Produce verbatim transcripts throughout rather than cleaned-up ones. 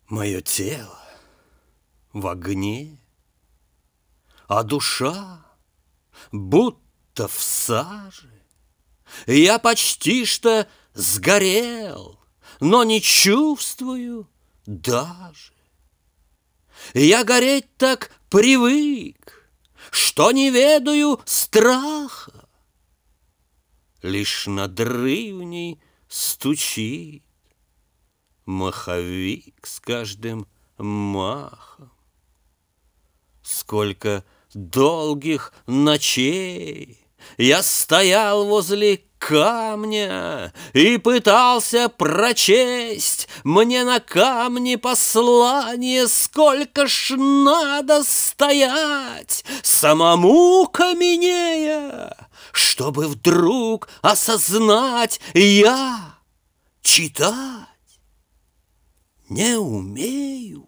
Мое тело в огне, а душа будто в саже. Я почти что сгорел, но не чувствую даже. Я гореть так привык, что не ведаю страха. Лишь надрывней стучит маховик с каждым махом. Сколько долгих ночей я стоял возле камня и пытался прочесть мне на камне послание. Сколько ж надо стоять, самому каменея, чтобы вдруг осознать: я читать не умею.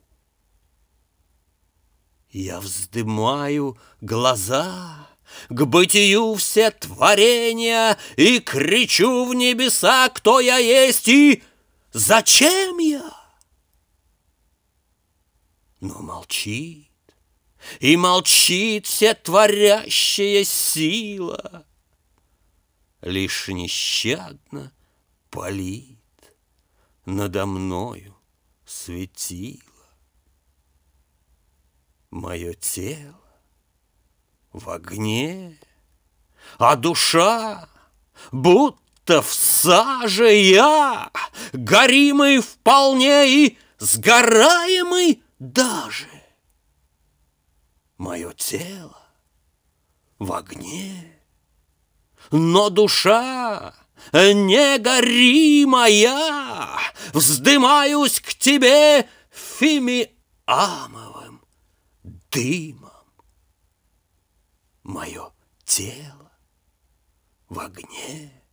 Я вздымаю глаза к бытию все творения и кричу в небеса: кто я есть и зачем я? Но молчит, и молчит вся творящая сила, лишь нещадно палит надо мною светило. Мое тело в огне, а душа будто в саже. Я горимый вполне и сгораемый даже. Мое тело в огне, но душа негоримая. Вздымаюсь к тебе фимиамовым дымом. Мое тело в огне.